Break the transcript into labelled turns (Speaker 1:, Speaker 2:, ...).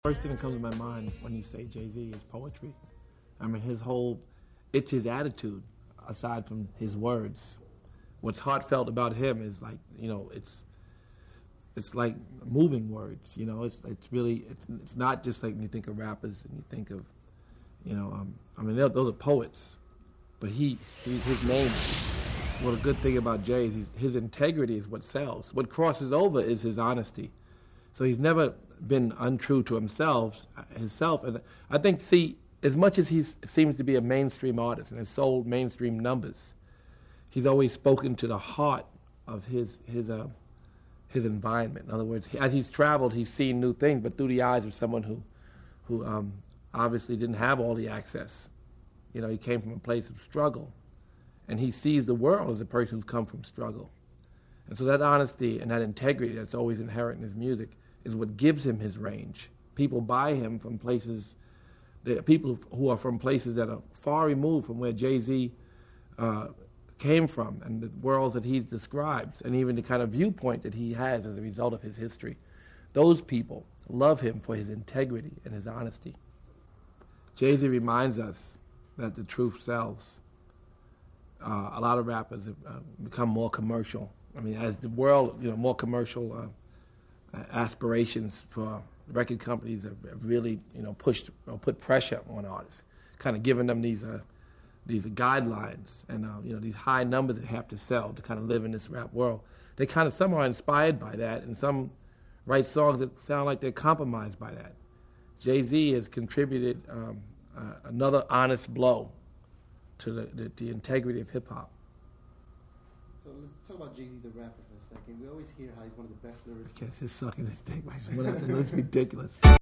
Speaker 1: First thing that comes to my mind when you say Jay-Z is poetry. I mean, it's his attitude, aside from his words. What's heartfelt about him is like, it's like moving words, it's not just like when you think of rappers and you think of, those are poets, but his name, well, the good thing about Jay is his integrity is what sells. What crosses over is his honesty. So he's never been untrue to himself. And I think, as much as he seems to be a mainstream artist and has sold mainstream numbers, he's always spoken to the heart of his environment. In other words, as he's traveled, he's seen new things, but through the eyes of someone who obviously didn't have all the access. He came from a place of struggle, and he sees the world as a person who's come from struggle. And so that honesty and that integrity that's always inherent in his music is what gives him his range. People buy him from places, people who are from places that are far removed from where Jay-Z came from and the worlds that he describes, and even the kind of viewpoint that he has as a result of his history. Those people love him for his integrity and his honesty. Jay-Z reminds us that the truth sells. A lot of rappers have become more commercial. I mean, as the world, more commercial aspirations for record companies have really, pushed or put pressure on artists, kind of giving them these guidelines and these high numbers that have to sell to kind of live in this rap world. They kind of some are inspired by that, and some write songs that sound like they're compromised by that. Jay-Z has contributed another honest blow to the integrity of hip hop.
Speaker 2: So let's talk about Jay-Z the rapper for a second. We always hear how he's one of the best lyricists.
Speaker 1: I guess he's sucking his dick. It's ridiculous.